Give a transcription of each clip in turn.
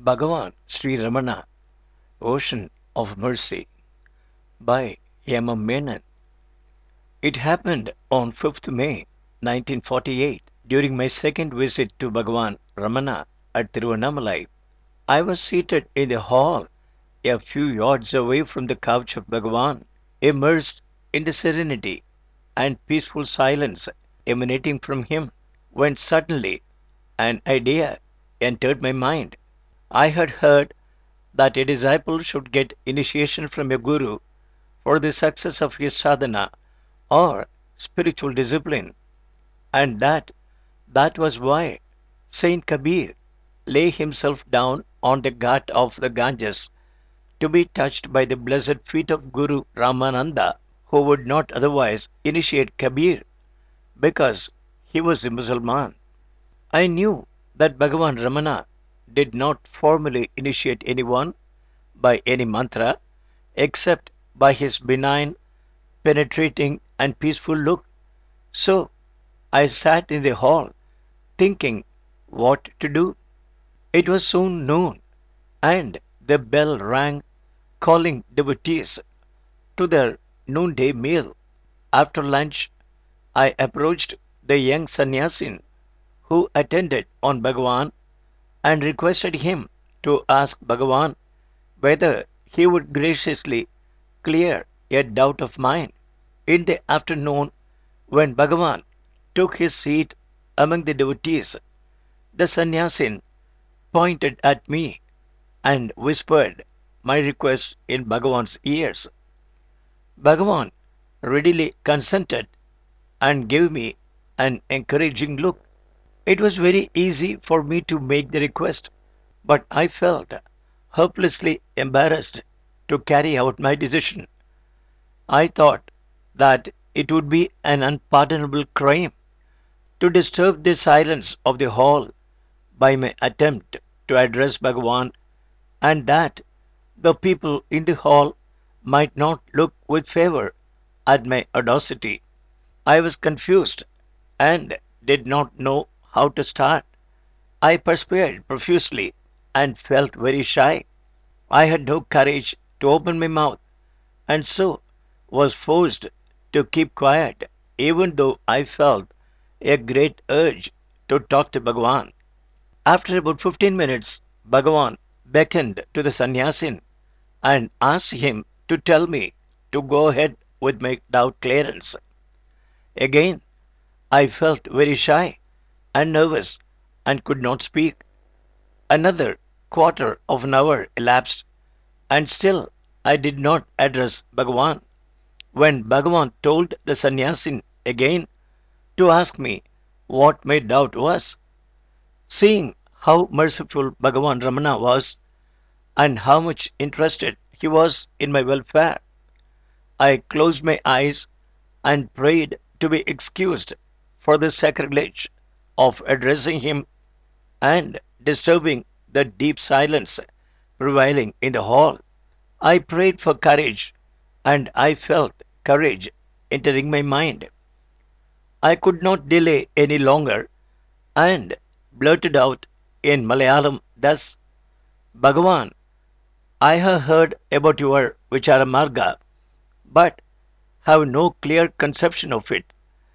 Bhagavan Sri Ramana, Ocean of Mercy by M. M. Menon. It happened on 5th May 1948 during my second visit to Bhagavan Ramana at Tiruvannamalai. I was seated in the hall a few yards away from the couch of Bhagavan, immersed in the serenity and peaceful silence emanating from him, when suddenly an idea entered my mind. I had heard that a disciple should get initiation from a guru for the success of his sadhana or spiritual discipline, and that was why Saint Kabir lay himself down on the ghat of the Ganges to be touched by the blessed feet of Guru Ramananda, who would not otherwise initiate Kabir because he was a Mussulman. I knew that Bhagavan Ramana did not formally initiate anyone by any mantra except by his benign, penetrating, and peaceful look. So I sat in the hall thinking what to do. It was soon noon, and the bell rang calling devotees to their noonday meal. After lunch, I approached the young sannyasin who attended on Bhagavan and requested him to ask Bhagavan whether he would graciously clear a doubt of mine. In the afternoon, when Bhagavan took his seat among the devotees, the sannyasin pointed at me and whispered my request in Bhagavan's ears. Bhagavan readily consented and gave me an encouraging look. It was very easy for me to make the request, but I felt hopelessly embarrassed to carry out my decision. I thought that it would be an unpardonable crime to disturb the silence of the hall by my attempt to address Bhagavan, and that the people in the hall might not look with favor at my audacity. I was confused and did not know how to start. I perspired profusely and felt very shy. I had no courage to open my mouth, and so was forced to keep quiet, even though I felt a great urge to talk to Bhagavan. After about 15 minutes, Bhagavan beckoned to the sannyasin and asked him to tell me to go ahead with my doubt clearance. Again, I felt very shy and nervous and could not speak. Another quarter of an hour elapsed, and still I did not address Bhagavan. When Bhagavan told the sannyasin again to ask me what my doubt was, seeing how merciful Bhagavan Ramana was and how much interested he was in my welfare, I closed my eyes and prayed to be excused for the sacrilege of addressing him and disturbing the deep silence prevailing in the hall. I prayed for courage, and I felt courage entering my mind. I could not delay any longer and blurted out in Malayalam thus: Bhagavan, I have heard about your Vicharamarga, but have no clear conception of it.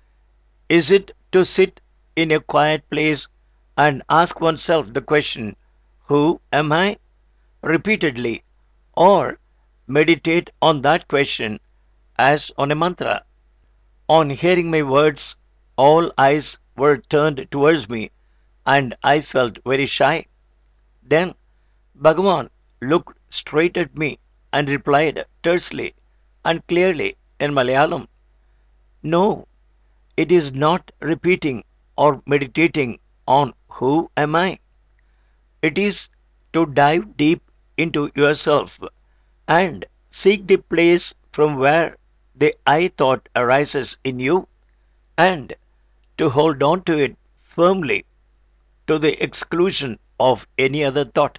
Is it to sit in a quiet place and ask oneself the question, who am I? Repeatedly, or meditate on that question as on a mantra? On hearing my words, all eyes were turned towards me, and I felt very shy. Then Bhagavan looked straight at me and replied tersely and clearly in Malayalam, no, it is not repeating or meditating on who am I. It is to dive deep into yourself and seek the place from where the I thought arises in you, and to hold on to it firmly to the exclusion of any other thought.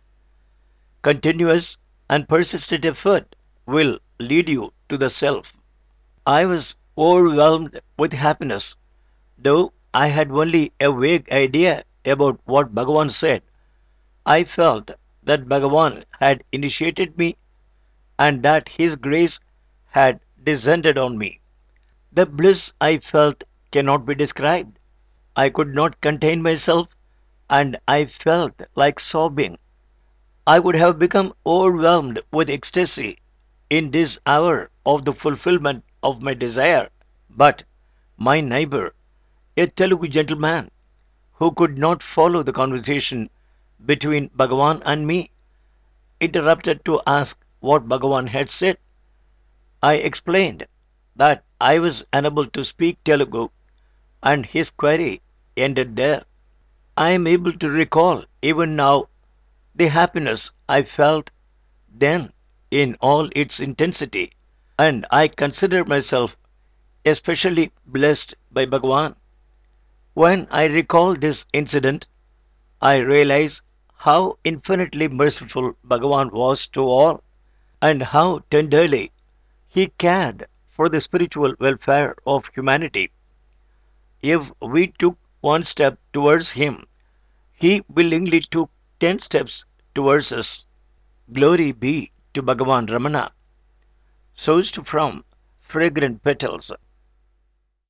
Continuous and persistent effort will lead you to the self. I was overwhelmed with happiness, though I had only a vague idea about what Bhagavan said. I felt that Bhagavan had initiated me and that his grace had descended on me. The bliss I felt cannot be described. I could not contain myself and I felt like sobbing. I would have become overwhelmed with ecstasy in this hour of the fulfillment of my desire. But my neighbor, a Telugu gentleman who could not follow the conversation between Bhagavan and me, interrupted to ask what Bhagavan had said. I explained that I was unable to speak Telugu and his query ended there. I am able to recall even now the happiness I felt then in all its intensity, and I consider myself especially blessed by Bhagavan. When I recall this incident, I realize how infinitely merciful Bhagavan was to all, and how tenderly he cared for the spiritual welfare of humanity. If we took one step towards him, he willingly took 10 steps towards us. Glory be to Bhagavan Ramana, sourced from fragrant petals.